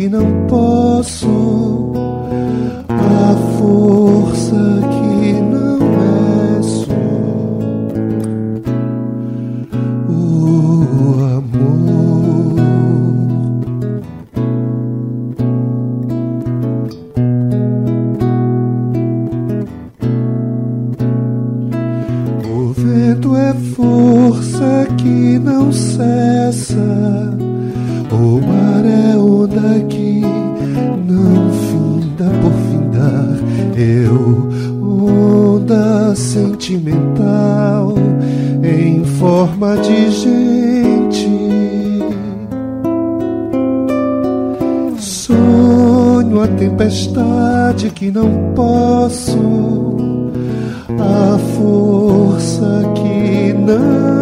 que não posso, a força que não é só, o amor. O vento é força que não cessa, o mar é onda que não finda por findar. Eu, onda sentimental em forma de gente, sonho a tempestade que não posso, a força que não